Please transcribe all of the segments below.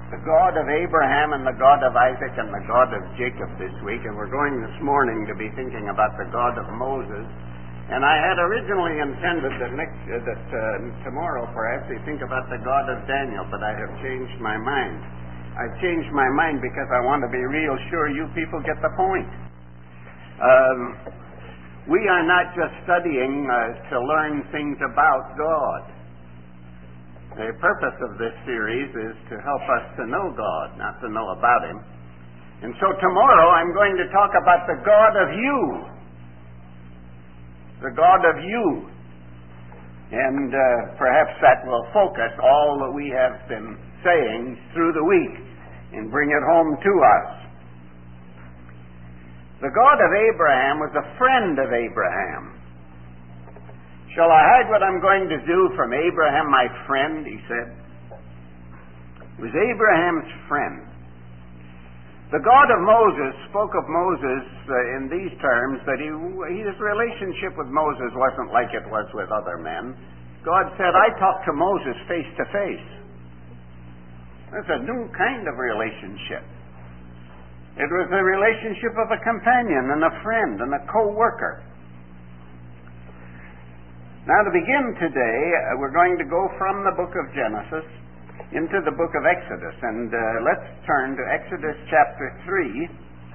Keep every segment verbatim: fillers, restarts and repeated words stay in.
the God of Abraham and the God of Isaac and the God of Jacob this week, and we're going this morning to be thinking about the God of Moses. And I had originally intended that next uh, that uh, tomorrow perhaps we think about the God of Daniel, but I have changed my mind. I've changed my mind because I want to be real sure you people get the point. Um, we are not just studying uh, to learn things about God. The purpose of this series is to help us to know God, not to know about Him. And so tomorrow I'm going to talk about the God of you. The God of you. And uh, perhaps that will focus all that we have been saying through the week and bring it home to us. The God of Abraham was a friend of Abraham. Shall I hide what I'm going to do from Abraham, my friend? He said. He was Abraham's friend. The God of Moses spoke of Moses uh, in these terms, that he, his relationship with Moses wasn't like it was with other men. God said, I talked to Moses face to face. That's a new kind of relationship. It was the relationship of a companion and a friend and a co-worker. Now, to begin today, uh, we're going to go from the book of Genesis into the book of Exodus. And uh, let's turn to Exodus chapter three.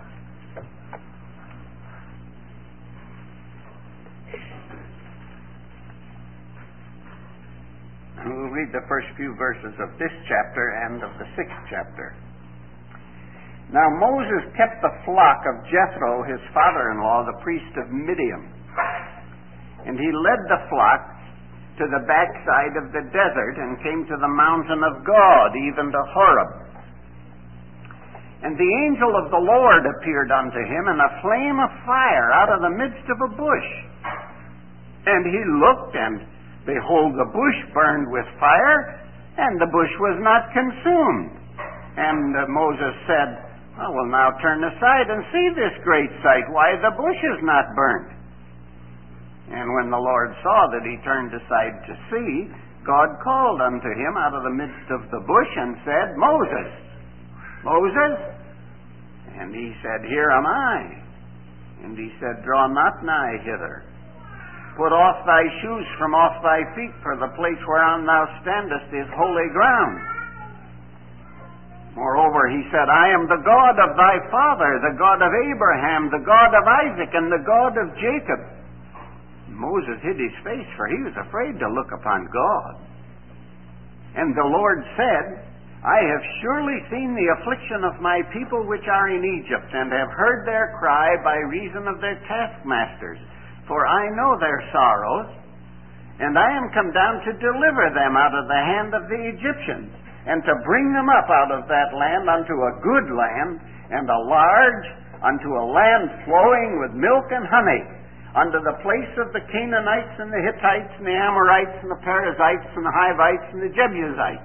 And we'll read the first few verses of this chapter and of the sixth chapter. Now, Moses kept the flock of Jethro, his father-in-law, the priest of Midian. And he led the flock to the backside of the desert and came to the mountain of God, even to Horeb. And the angel of the Lord appeared unto him in a flame of fire out of the midst of a bush. And he looked, and behold, the bush burned with fire, and the bush was not consumed. And uh, Moses said, I will now turn aside and see this great sight, why the bush is not burnt. And when the Lord saw that he turned aside to see, God called unto him out of the midst of the bush and said, Moses, Moses? And he said, Here am I. And he said, Draw not nigh hither. Put off thy shoes from off thy feet, for the place whereon thou standest is holy ground. Moreover, he said, I am the God of thy father, the God of Abraham, the God of Isaac, and the God of Jacob. Moses hid his face, for he was afraid to look upon God. And the Lord said, I have surely seen the affliction of my people which are in Egypt, and have heard their cry by reason of their taskmasters. For I know their sorrows, and I am come down to deliver them out of the hand of the Egyptians, and to bring them up out of that land unto a good land, and a large, unto a land flowing with milk and honey, unto the place of the Canaanites and the Hittites and the Amorites and the Perizzites and the Hivites and the Jebusites.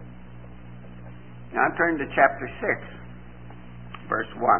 Now turn to chapter six, verse one.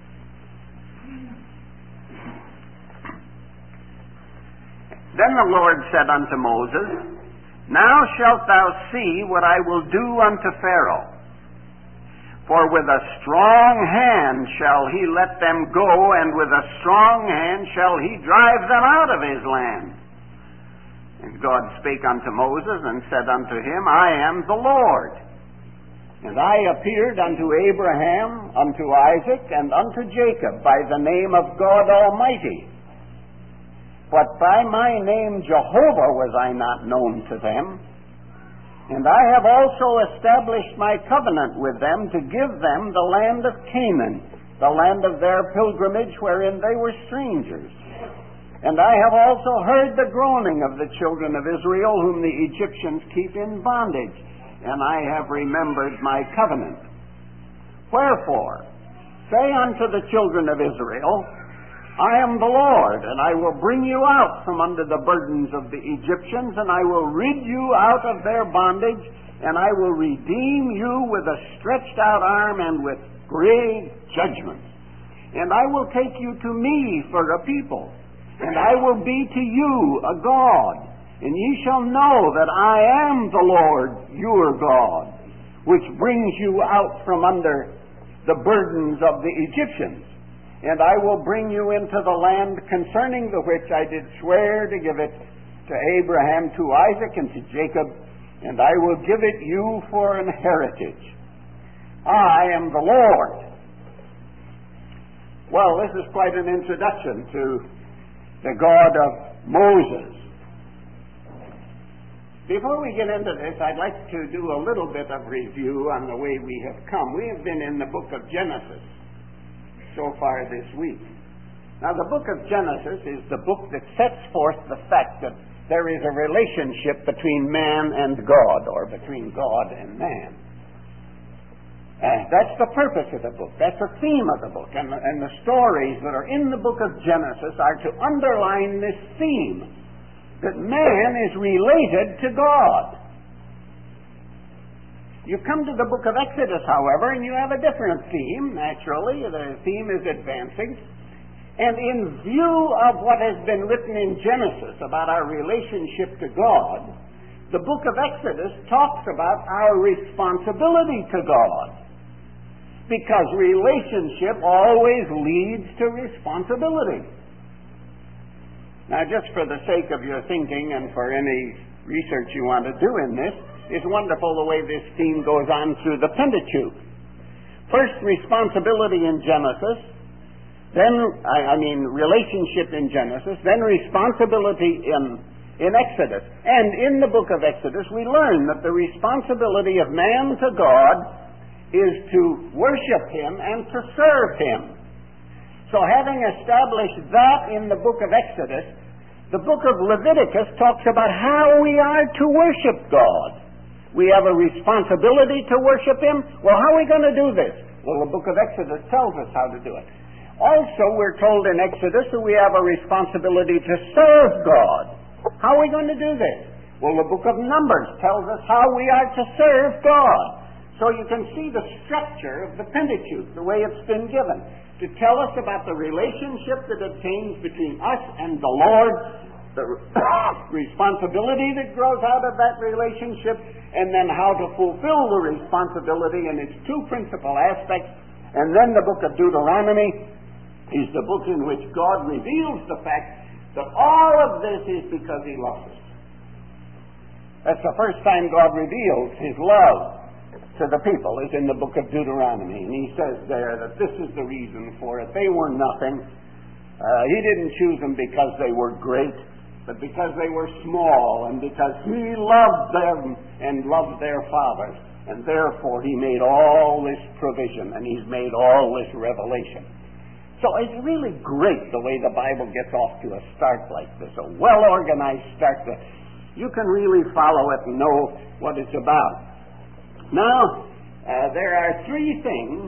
Then the Lord said unto Moses, Now shalt thou see what I will do unto Pharaoh. For with a strong hand shall he let them go, and with a strong hand shall he drive them out of his land. And God spake unto Moses, and said unto him, I am the Lord. And I appeared unto Abraham, unto Isaac, and unto Jacob by the name of God Almighty. But by my name Jehovah was I not known to them. And I have also established my covenant with them to give them the land of Canaan, the land of their pilgrimage wherein they were strangers. And I have also heard the groaning of the children of Israel, whom the Egyptians keep in bondage, and I have remembered my covenant. Wherefore, say unto the children of Israel, I am the Lord, and I will bring you out from under the burdens of the Egyptians, and I will rid you out of their bondage, and I will redeem you with a stretched out arm and with great judgment. And I will take you to me for a people, and I will be to you a God, and ye shall know that I am the Lord your God, which brings you out from under the burdens of the Egyptians. And I will bring you into the land concerning the which I did swear to give it to Abraham, to Isaac, and to Jacob, and I will give it you for an heritage. I am the Lord. Well, this is quite an introduction to the God of Moses. Before we get into this, I'd like to do a little bit of review on the way we have come. We have been in the book of Genesis so far this week. Now, the book of Genesis is the book that sets forth the fact that there is a relationship between man and God, or between God and man. Uh, that's the purpose of the book. That's the theme of the book. And, and the stories that are in the book of Genesis are to underline this theme, that man is related to God. You come to the book of Exodus, however, and you have a different theme, naturally. The theme is advancing. And in view of what has been written in Genesis about our relationship to God, the book of Exodus talks about our responsibility to God. Because relationship always leads to responsibility. Now, just for the sake of your thinking and for any research you want to do in this, it's wonderful the way this theme goes on through the Pentateuch. First, responsibility in Genesis. Then, I, I mean, relationship in Genesis, then responsibility in, in Exodus. And in the book of Exodus, we learn that the responsibility of man to God is to worship Him and to serve Him. So having established that in the book of Exodus, the book of Leviticus talks about how we are to worship God. We have a responsibility to worship Him. Well, how are we going to do this? Well, the book of Exodus tells us how to do it. Also, we're told in Exodus that we have a responsibility to serve God. How are we going to do this? Well, the book of Numbers tells us how we are to serve God. So you can see the structure of the Pentateuch, the way it's been given, to tell us about the relationship that obtains between us and the Lord, the responsibility that grows out of that relationship, and then how to fulfill the responsibility in its two principal aspects. And then the book of Deuteronomy is the book in which God reveals the fact that all of this is because He loves us. That's the first time God reveals His love to the people, is in the book of Deuteronomy. And He says there that this is the reason for it. They were nothing. Uh, he didn't choose them because they were great, but because they were small, and because He loved them and loved their fathers. And therefore He made all this provision, and He's made all this revelation. So it's really great the way the Bible gets off to a start like this, a well-organized start that you can really follow it and know what it's about. Now, uh, there are three things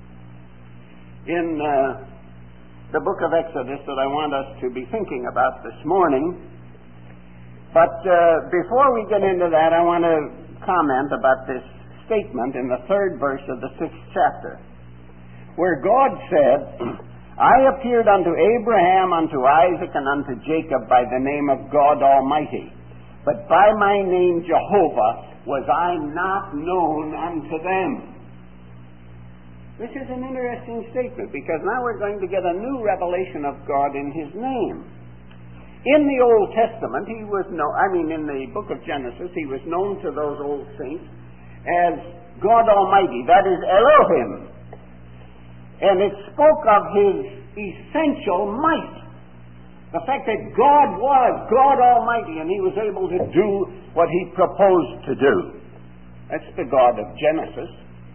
in uh, the book of Exodus that I want us to be thinking about this morning. But uh, before we get into that, I want to comment about this statement in the third verse of the sixth chapter, where God said, I appeared unto Abraham, unto Isaac, and unto Jacob by the name of God Almighty, but by my name Jehovah was I not known unto them. This is an interesting statement, because now we're going to get a new revelation of God in His name. In the Old Testament, He was known, I mean in the book of Genesis, He was known to those old saints as God Almighty, that is Elohim. And it spoke of His essential might. The fact that God was God Almighty and He was able to do what He proposed to do. That's the God of Genesis.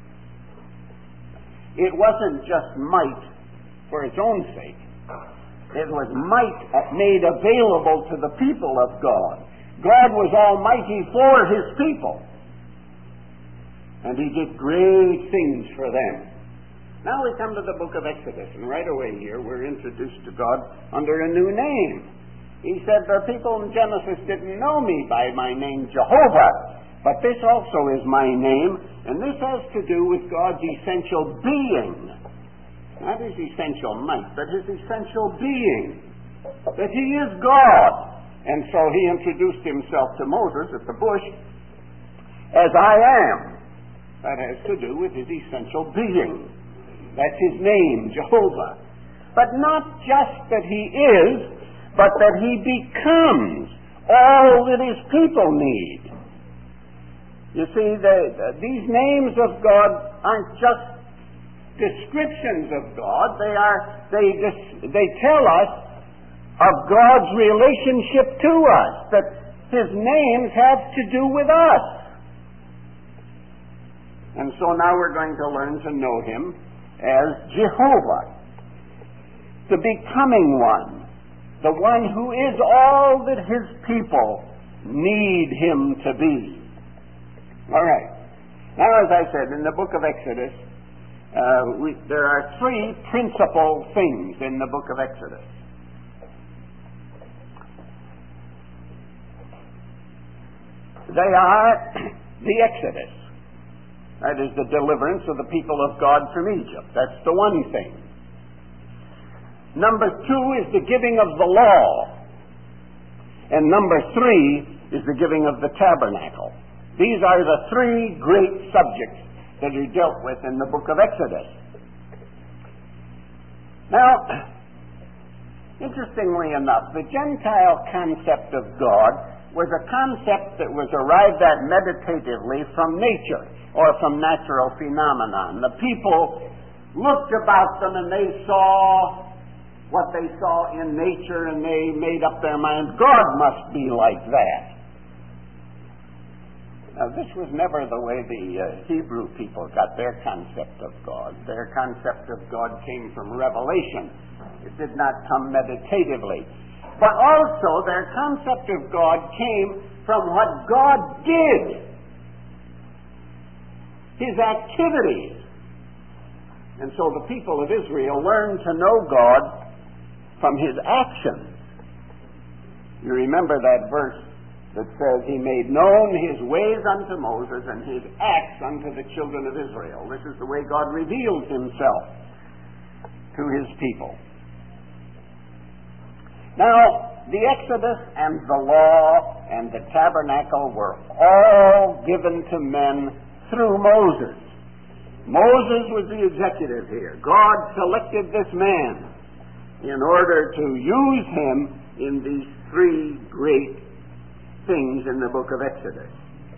It wasn't just might for its own sake. It was might made available to the people of God. God was Almighty for His people. And He did great things for them. Now we come to the book of Exodus, and right away here we're introduced to God under a new name. He said, the people in Genesis didn't know me by my name Jehovah, but this also is my name, and this has to do with God's essential being. Not His essential might, but His essential being. That He is God. And so He introduced Himself to Moses at the bush as I am. That has to do with his essential being. That's his name, Jehovah. But not just that he is, but that he becomes all that his people need. You see, the, the, these names of God aren't just descriptions of God. They are they they tell us of God's relationship to us, that his names have to do with us. And so now we're going to learn to know him as Jehovah, the becoming one, the one who is all that his people need him to be. All right. Now, as I said, in the book of Exodus, uh, we, there are three principal things in the book of Exodus. They are the Exodus. That is the deliverance of the people of God from Egypt. That's the one thing. Number two is the giving of the law. And number three is the giving of the tabernacle. These are the three great subjects that are dealt with in the book of Exodus. Now, interestingly enough, the Gentile concept of God was a concept that was arrived at meditatively from nature or from natural phenomenon. The people looked about them and they saw what they saw in nature and they made up their minds, God must be like that. Now, this was never the way the uh, Hebrew people got their concept of God. Their concept of God came from revelation. It did not come meditatively. But also, their concept of God came from what God did, his activities. And so the people of Israel learned to know God from his actions. You remember that verse that says, he made known his ways unto Moses and his acts unto the children of Israel. This is the way God reveals himself to his people. Now, the Exodus and the law and the tabernacle were all given to men through Moses. Moses was the executive here. God selected this man in order to use him in these three great things in the book of Exodus.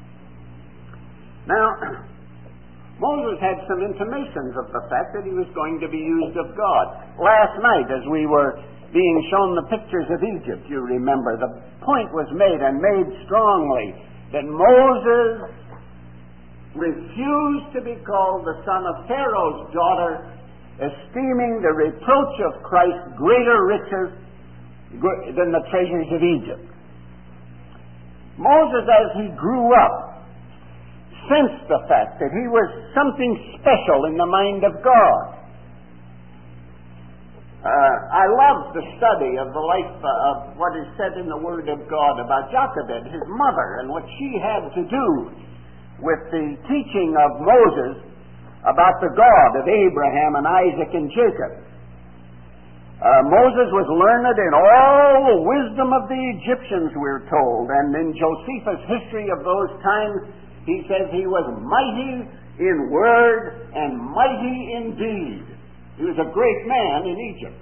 Now, Moses had some intimations of the fact that he was going to be used of God. Last night, as we were being shown the pictures of Egypt, you remember, the point was made and made strongly that Moses refused to be called the son of Pharaoh's daughter, esteeming the reproach of Christ greater riches than the treasures of Egypt. Moses, as he grew up, sensed the fact that he was something special in the mind of God. Uh, I love the study of the life uh, of what is said in the Word of God about Jochebed, his mother, and what she had to do with the teaching of Moses about the God of Abraham and Isaac and Jacob. Uh, Moses was learned in all the wisdom of the Egyptians, we're told, and in Josephus' history of those times, he says he was mighty in word and mighty in deed. He was a great man in Egypt.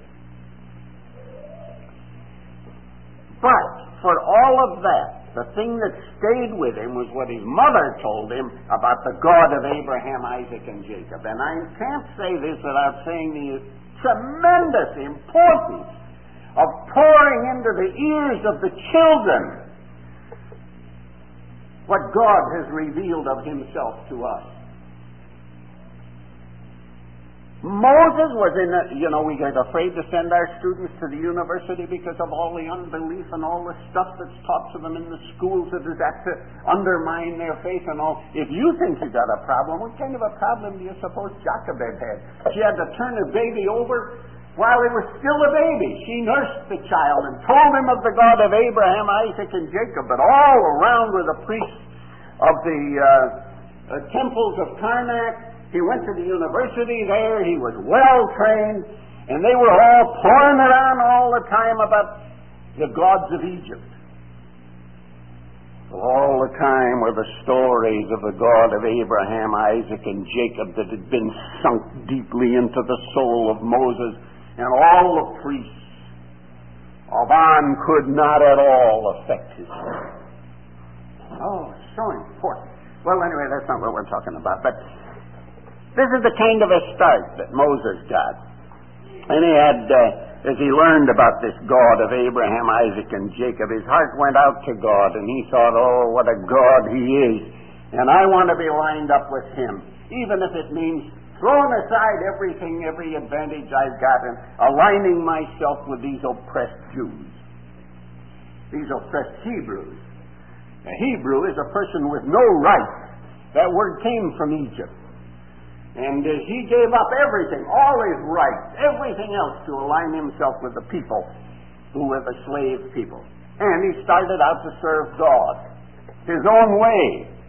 But for all of that, the thing that stayed with him was what his mother told him about the God of Abraham, Isaac, and Jacob. And I can't say this without saying the tremendous importance of pouring into the ears of the children what God has revealed of himself to us. Moses was in a, you know, we get afraid to send our students to the university because of all the unbelief and all the stuff that's taught to them in the schools that is apt to undermine their faith and all. If you think you got a problem, what kind of a problem do you suppose Jochebed had? She had to turn her baby over while he was still a baby. She nursed the child and told him of the God of Abraham, Isaac, and Jacob, but all around were the priests of the uh, uh, temples of Karnak. He went to the university there. He was well trained. And they were all pouring around all the time about the gods of Egypt. All the time were the stories of the God of Abraham, Isaac, and Jacob that had been sunk deeply into the soul of Moses, and all the priests of On could not at all affect his soul. Oh, so important. Well, anyway, that's not what we're talking about, but this is the kind of a start that Moses got. And he had... Uh, As he learned about this God of Abraham, Isaac, and Jacob, his heart went out to God, and he thought, oh, what a God he is. And I want to be lined up with him, even if it means throwing aside everything, every advantage I've got, and aligning myself with these oppressed Jews, these oppressed Hebrews. A Hebrew is a person with no rights. That word came from Egypt. And uh, he gave up everything, all his rights, everything else to align himself with the people who were the slave people. And he started out to serve God, his own way,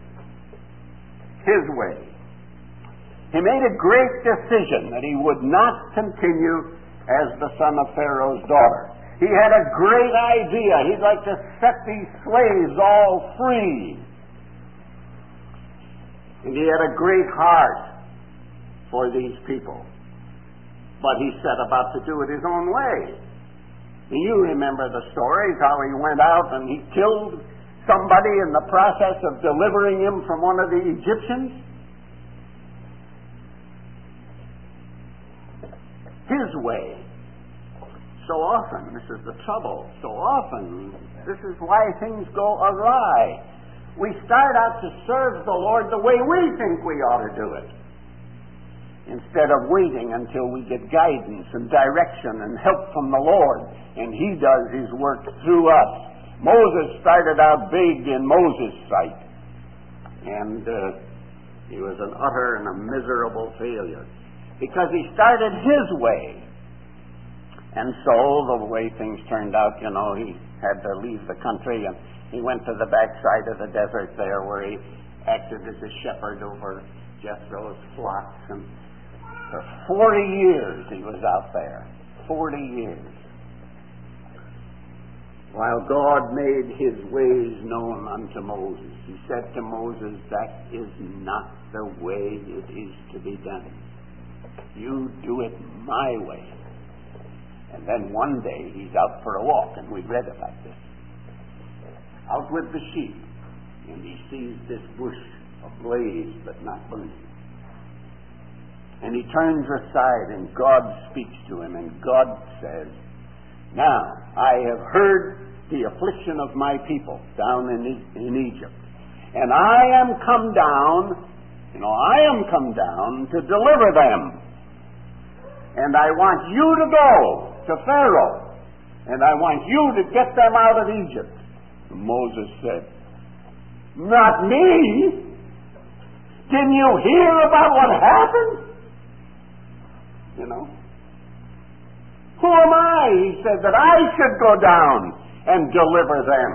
his way. He made a great decision that he would not continue as the son of Pharaoh's daughter. He had a great idea. He'd like to set these slaves all free. And he had a great heart for these people. But he set about to do it his own way. And you remember the stories, how he went out and he killed somebody in the process of delivering him from one of the Egyptians. His way. So often, this is the trouble, so often, this is why things go awry. We start out to serve the Lord the way we think we ought to do it, instead of waiting until we get guidance and direction and help from the Lord, and he does his work through us. Moses started out big in Moses' sight, and uh, he was an utter and a miserable failure, because he started his way. And so, the way things turned out, you know, he had to leave the country, and he went to the backside of the desert there, where he acted as a shepherd over Jethro's flocks, and for forty years he was out there. Forty years. While God made his ways known unto Moses, he said to Moses, that is not the way it is to be done. You do it my way. And then one day he's out for a walk, and we read about this. Out with the sheep, and he sees this bush ablaze but not burning. And he turns aside, and God speaks to him, and God says, now, I have heard the affliction of my people down in, in Egypt, and I am come down, you know, I am come down to deliver them. And I want you to go to Pharaoh, and I want you to get them out of Egypt. And Moses said, not me. Didn't you hear about what happened? You know, who am I, he said, that I should go down and deliver them?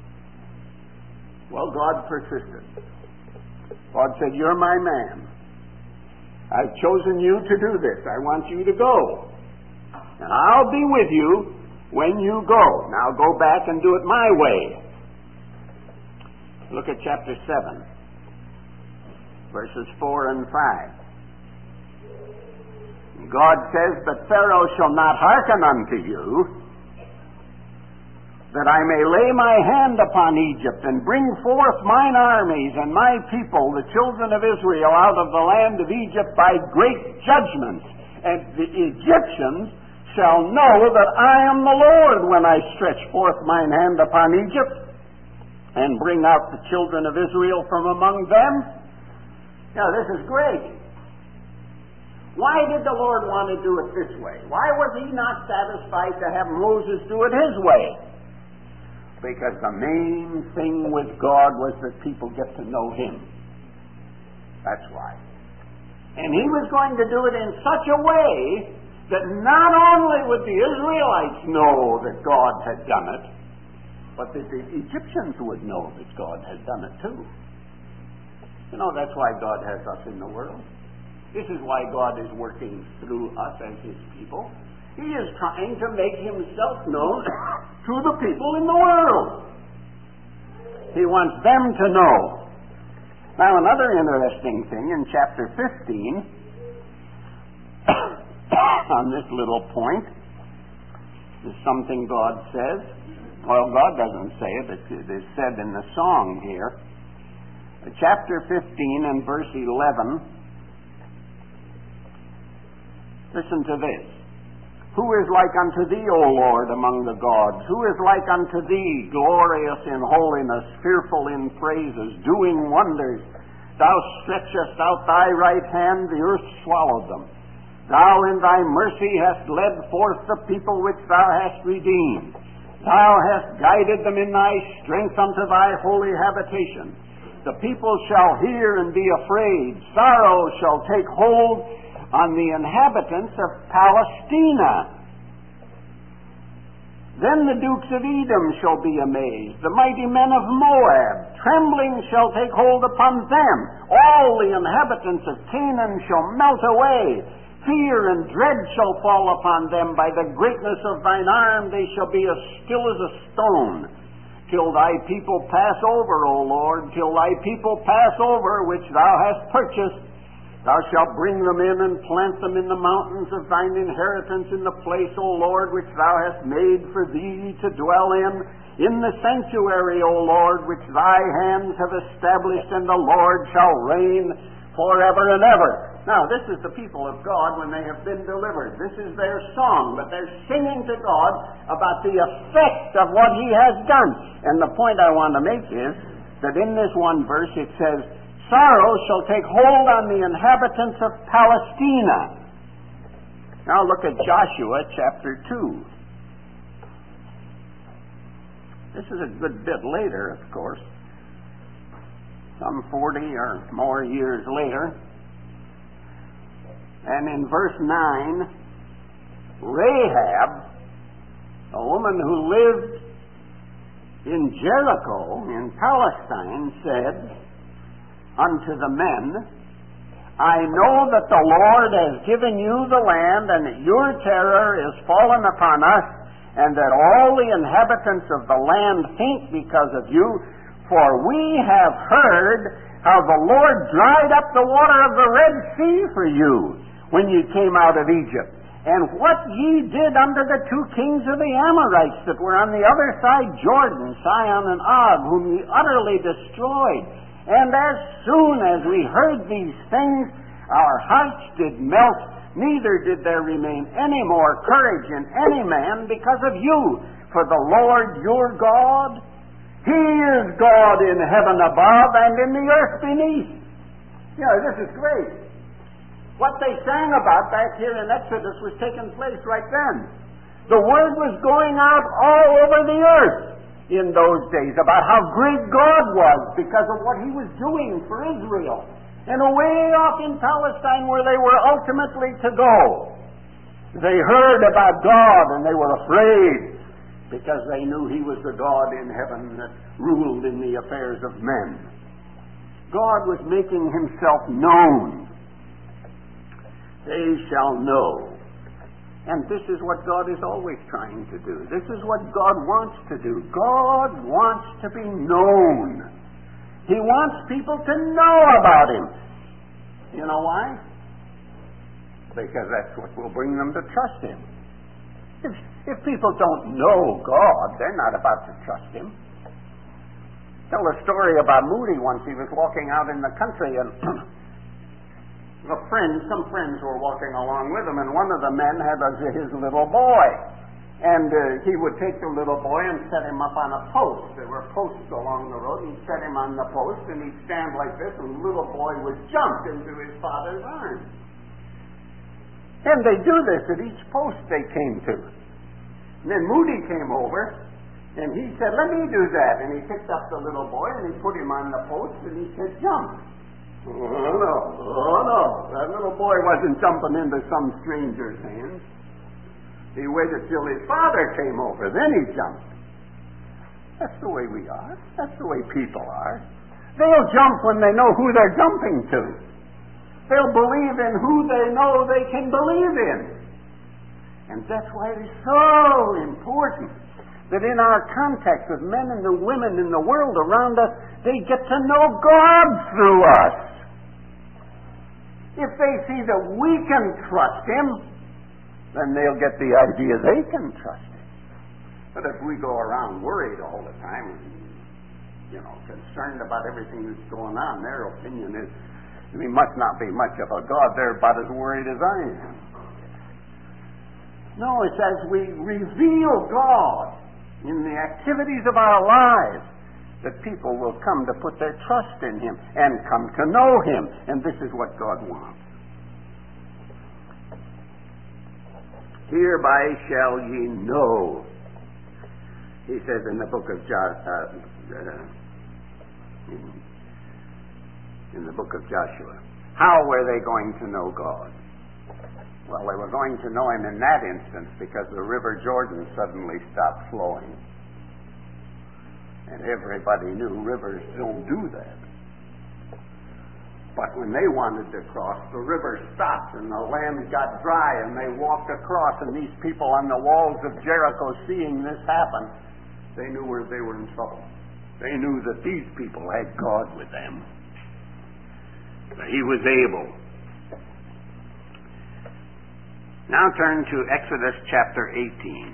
Well, God persisted. God said, you're my man. I've chosen you to do this. I want you to go. And I'll be with you when you go. Now go back and do it my way. Look at chapter seven, verses four and five. God says, but Pharaoh shall not hearken unto you, that I may lay my hand upon Egypt, and bring forth mine armies and my people, the children of Israel, out of the land of Egypt by great judgments. And the Egyptians shall know that I am the Lord when I stretch forth mine hand upon Egypt, and bring out the children of Israel from among them. Now, this is great. Why did the Lord want to do it this way? Why was he not satisfied to have Moses do it his way? Because the main thing with God was that people get to know him. That's why. And he was going to do it in such a way that not only would the Israelites know that God had done it, but that the Egyptians would know that God had done it too. You know, that's why God has us in the world. This is why God is working through us as his people. He is trying to make himself known to the people in the world. He wants them to know. Now, another interesting thing in chapter fifteen, on this little point, is something God says. Well, God doesn't say it, it is said in the song here. Chapter fifteen and verse eleven. Listen to this. Who is like unto thee, O Lord, among the gods? Who is like unto thee, glorious in holiness, fearful in praises, doing wonders? Thou stretchest out thy right hand, the earth swallowed them. Thou in thy mercy hast led forth the people which thou hast redeemed. Thou hast guided them in thy strength unto thy holy habitation. The people shall hear and be afraid. Sorrow shall take hold on the inhabitants of Palestina. Then the dukes of Edom shall be amazed, the mighty men of Moab. Trembling shall take hold upon them. All the inhabitants of Canaan shall melt away. Fear and dread shall fall upon them. By the greatness of thine arm they shall be as still as a stone. Till thy people pass over, O Lord, till thy people pass over, which thou hast purchased. Thou shalt bring them in and plant them in the mountains of thine inheritance, in the place, O Lord, which thou hast made for thee to dwell in, in the sanctuary, O Lord, which thy hands have established, and the Lord shall reign forever and ever. Now, this is the people of God when they have been delivered. This is their song, but they're singing to God about the effect of what He has done. And the point I want to make is that in this one verse it says, sorrow shall take hold on the inhabitants of Palestina. Now look at Joshua chapter two. This is a good bit later, of course. Some forty or more years later. And in verse nine, Rahab, a woman who lived in Jericho in Palestine, said unto the men, I know that the Lord has given you the land, and that your terror is fallen upon us, and that all the inhabitants of the land faint because of you. For we have heard how the Lord dried up the water of the Red Sea for you when ye came out of Egypt, and what ye did unto the two kings of the Amorites that were on the other side Jordan, Sihon and Og, whom ye utterly destroyed. And as soon as we heard these things, our hearts did melt, neither did there remain any more courage in any man because of you. For the Lord your God, He is God in heaven above and in the earth beneath. You know, this is great. What they sang about back here in Exodus was taking place right then. The word was going out all over the earth in those days about how great God was because of what He was doing for Israel. And away off in Palestine where they were ultimately to go, they heard about God and they were afraid because they knew He was the God in heaven that ruled in the affairs of men. God was making Himself known. They shall know. And this is what God is always trying to do. This is what God wants to do. God wants to be known. He wants people to know about Him. You know why? Because that's what will bring them to trust Him. If, if people don't know God, they're not about to trust Him. Tell a story about Moody once. He was walking out in the country, and a friend, some friends were walking along with him, and one of the men had a, his little boy. And uh, he would take the little boy and set him up on a post. There were posts along the road. He'd set him on the post, and he'd stand like this, and the little boy would jump into his father's arms. And they do this at each post they came to. And then Moody came over, and he said, let me do that. And he picked up the little boy, and he put him on the post, and he said, jump. Oh, no. Oh, no. That little boy wasn't jumping into some stranger's hands. He waited till his father came over. Then he jumped. That's the way we are. That's the way people are. They'll jump when they know who they're jumping to. They'll believe in who they know they can believe in. And that's why it is so important that in our contact with men and the women in the world around us, they get to know God through us. If they see that we can trust Him, then they'll get the idea they can trust Him. But if we go around worried all the time, you know, concerned about everything that's going on, their opinion is, we must not be much of a God. They're about as worried as I am. No, it's as we reveal God in the activities of our lives that people will come to put their trust in Him and come to know Him. And this is what God wants. Hereby shall ye know, He says in the book of Jo- uh, uh, in, in the book of Joshua. How were they going to know God? Well, they were going to know Him in that instance because the River Jordan suddenly stopped flowing. And everybody knew rivers don't do that. But when they wanted to cross, the river stopped and the land got dry and they walked across, and these people on the walls of Jericho, seeing this happen, they knew where they were in trouble. They knew that these people had God with them. That He was able. Now turn to Exodus chapter eighteen.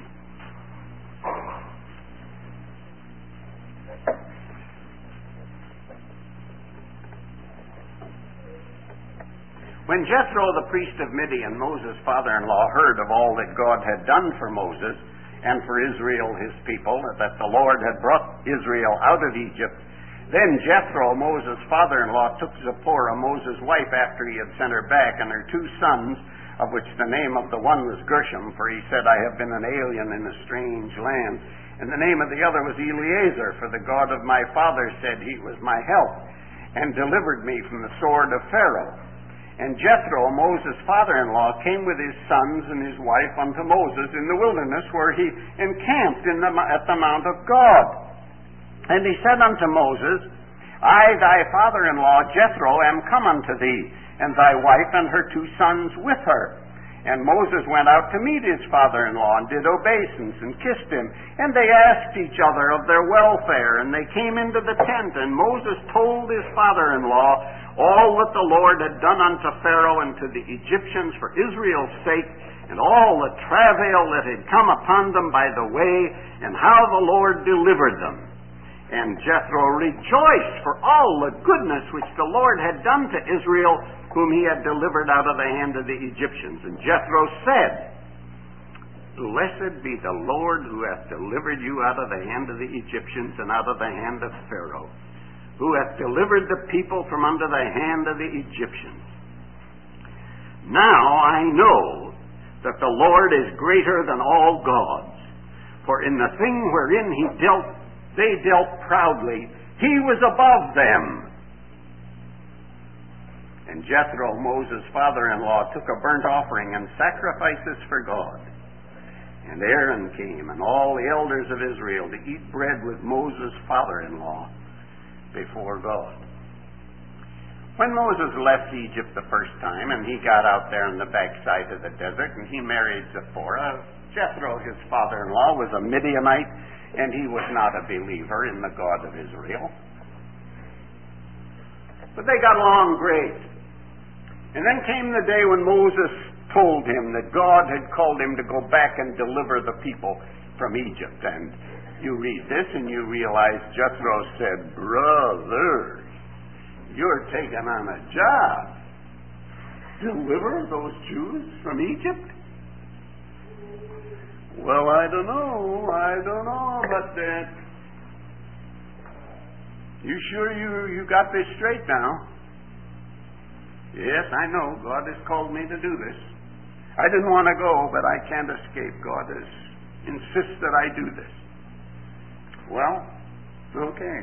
When Jethro, the priest of Midian, Moses' father-in-law, heard of all that God had done for Moses and for Israel, his people, that the Lord had brought Israel out of Egypt, then Jethro, Moses' father-in-law, took Zipporah, Moses' wife, after he had sent her back, and her two sons, of which the name of the one was Gershom, for he said, I have been an alien in a strange land. And the name of the other was Eleazar, for the God of my father said He was my help, and delivered me from the sword of Pharaoh. And Jethro, Moses' father-in-law, came with his sons and his wife unto Moses in the wilderness, where he encamped in the, at the mount of God. And he said unto Moses, I, thy father-in-law Jethro, am come unto thee, and thy wife and her two sons with her. And Moses went out to meet his father-in-law, and did obeisance, and kissed him. And they asked each other of their welfare, and they came into the tent. And Moses told his father-in-law all that the Lord had done unto Pharaoh and to the Egyptians for Israel's sake, and all the travail that had come upon them by the way, and how the Lord delivered them. And Jethro rejoiced for all the goodness which the Lord had done to Israel, whom He had delivered out of the hand of the Egyptians. And Jethro said, Blessed be the Lord who hath delivered you out of the hand of the Egyptians and out of the hand of Pharaoh, who hath delivered the people from under the hand of the Egyptians. Now I know that the Lord is greater than all gods, for in the thing wherein he dealt, they dealt proudly, He was above them. And Jethro, Moses' father-in-law, took a burnt offering and sacrifices for God. And Aaron came, and all the elders of Israel, to eat bread with Moses' father-in-law before God. When Moses left Egypt the first time, and he got out there in the backside of the desert, and he married Zipporah, Jethro, his father-in-law, was a Midianite, and he was not a believer in the God of Israel. But they got along great. And then came the day when Moses told him that God had called him to go back and deliver the people from Egypt. And you read this and you realize Jethro said, Brother, you're taking on a job. Deliver those Jews from Egypt? Well, I don't know. I don't know. But uh, you sure you, you got this straight now? Yes, I know. God has called me to do this. I didn't want to go, but I can't escape. God has insisted that I do this. Well, okay.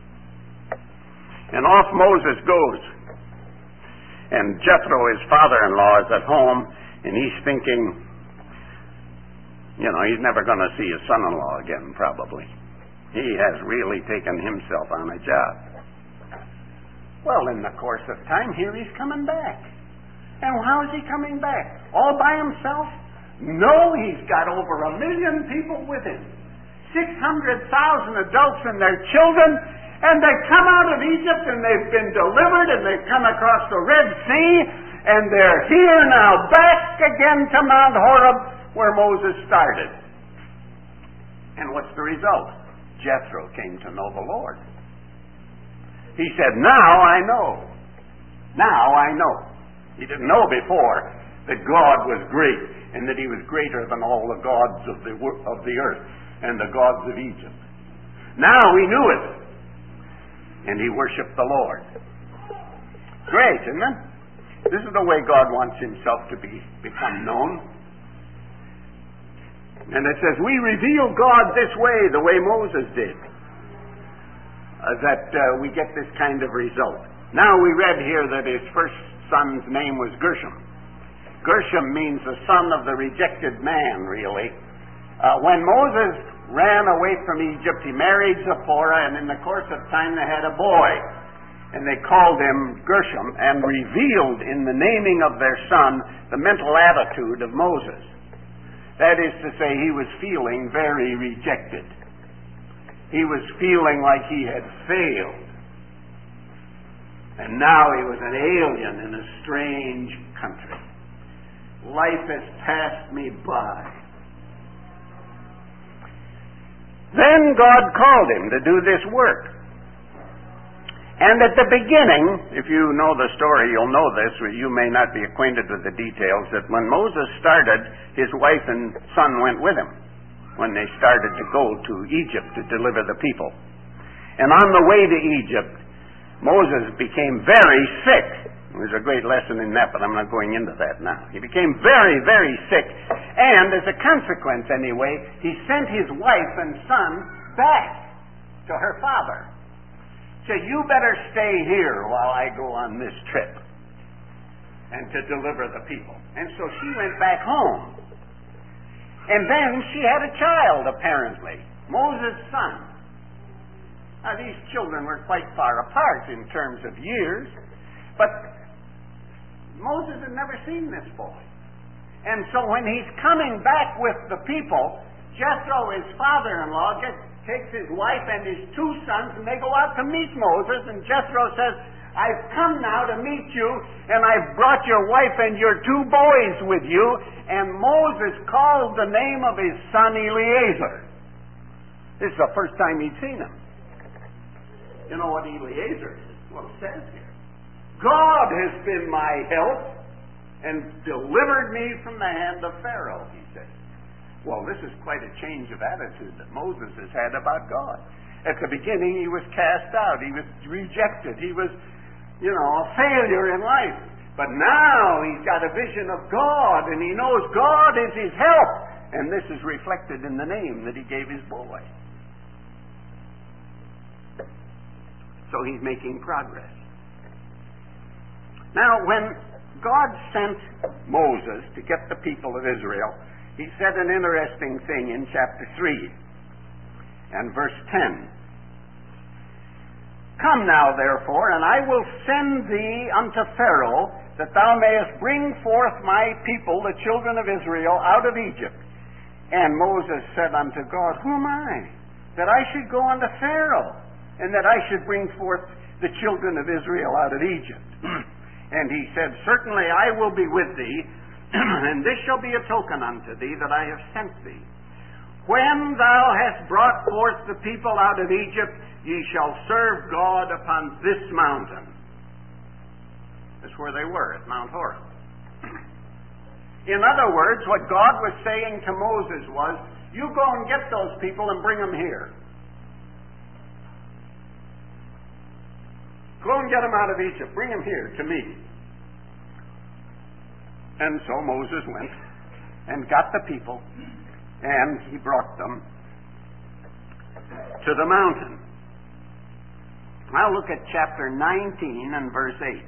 And off Moses goes. And Jethro, his father-in-law, is at home, and he's thinking, you know, he's never going to see his son-in-law again, probably. He has really taken himself on a job. Well, in the course of time, here he's coming back. And how is he coming back? All by himself? No, he's got over a million people with him. six hundred thousand adults and their children, and they come out of Egypt and they've been delivered and they've come across the Red Sea, and they're here now back again to Mount Horeb where Moses started. And what's the result? Jethro came to know the Lord. He said, now I know. Now I know. He didn't know before that God was great and that he was greater than all the gods of the, of the earth and the gods of Egypt. Now he knew it. And he worshiped the Lord. Great, isn't it? This is the way God wants himself to be become known. And it says, we reveal God this way, the way Moses did. Uh, that uh, we get this kind of result. Now we read here that his first son's name was Gershom. Gershom means the son of the rejected man, really. Uh, when Moses ran away from Egypt, he married Zipporah, and in the course of time they had a boy. And they called him Gershom, and revealed in the naming of their son the mental attitude of Moses. That is to say, he was feeling very rejected. He was feeling like he had failed. And now he was an alien in a strange country. Life has passed me by. Then God called him to do this work. And at the beginning, if you know the story, you'll know this, or you may not be acquainted with the details, that when Moses started, his wife and son went with him when they started to go to Egypt to deliver the people. And on the way to Egypt, Moses became very sick. There's a great lesson in that, but I'm not going into that now. He became very, very sick. And as a consequence, anyway, he sent his wife and son back to her father. Said, you better stay here while I go on this trip and to deliver the people. And so she went back home. And then she had a child, apparently, Moses' son. Now, these children were quite far apart in terms of years, but Moses had never seen this boy. And so when he's coming back with the people, Jethro, his father-in-law, just takes his wife and his two sons, and they go out to meet Moses, and Jethro says, I've come now to meet you, and I've brought your wife and your two boys with you. And Moses called the name of his son Eliezer. This is the first time he'd seen him. You know what Eliezer is? Well, it says here, God has been my help and delivered me from the hand of Pharaoh, he said. Well, this is quite a change of attitude that Moses has had about God. At the beginning, he was cast out. He was rejected. He was, you know, a failure in life. But now he's got a vision of God, and he knows God is his help. And this is reflected in the name that he gave his boy. So he's making progress. Now, when God sent Moses to get the people of Israel, he said an interesting thing in chapter three and verse ten. Come now, therefore, and I will send thee unto Pharaoh, that thou mayest bring forth my people, the children of Israel, out of Egypt. And Moses said unto God, who am I, that I should go unto Pharaoh, and that I should bring forth the children of Israel out of Egypt? And he said, certainly I will be with thee, and this shall be a token unto thee that I have sent thee. When thou hast brought forth the people out of Egypt, ye shall serve God upon this mountain. That's where they were, at Mount Horeb. In other words, what God was saying to Moses was, you go and get those people and bring them here. Go and get them out of Egypt. Bring them here to me. And so Moses went and got the people, and he brought them to the mountain. Now look at chapter nineteen and verse eight.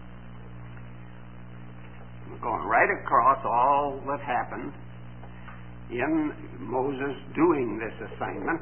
We're going right across all that happened in Moses doing this assignment.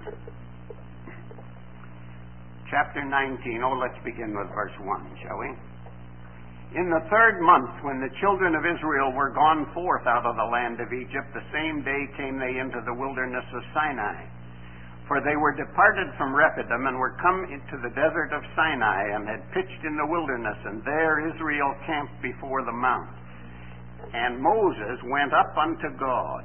Chapter nineteen, oh, let's begin with verse one, shall we? In the third month, when the children of Israel were gone forth out of the land of Egypt, the same day came they into the wilderness of Sinai. For they were departed from Rephidim and were come into the desert of Sinai and had pitched in the wilderness, and there Israel camped before the mount. And Moses went up unto God.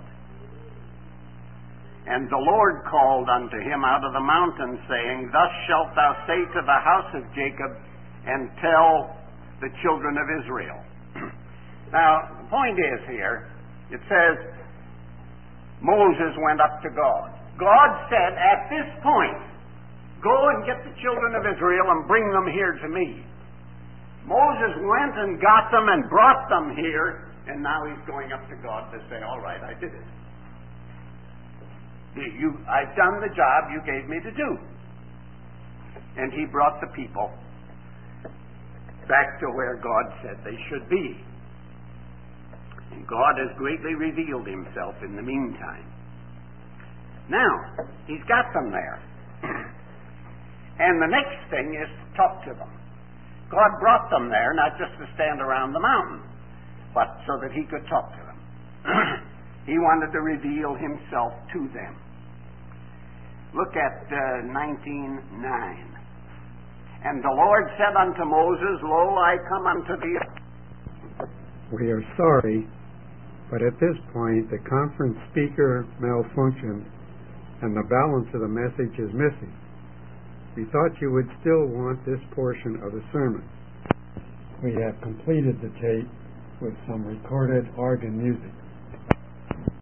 And the Lord called unto him out of the mountain, saying, Thus shalt thou say to the house of Jacob, and tell the children of Israel. Now, the point is here, it says, Moses went up to God. God said, at this point, go and get the children of Israel and bring them here to me. Moses went and got them and brought them here, and now he's going up to God to say, all right, I did it. You, I've done the job you gave me to do. And he brought the people back to where God said they should be. And God has greatly revealed himself in the meantime. Now, he's got them there. And the next thing is to talk to them. God brought them there not just to stand around the mountain, but so that he could talk to them. He wanted to reveal himself to them. Look at uh, nineteen nine. And the Lord said unto Moses, Lo, I come unto thee. We are sorry, but at this point the conference speaker malfunctioned and the balance of the message is missing. We thought you would still want this portion of the sermon. We have completed the tape with some recorded organ music.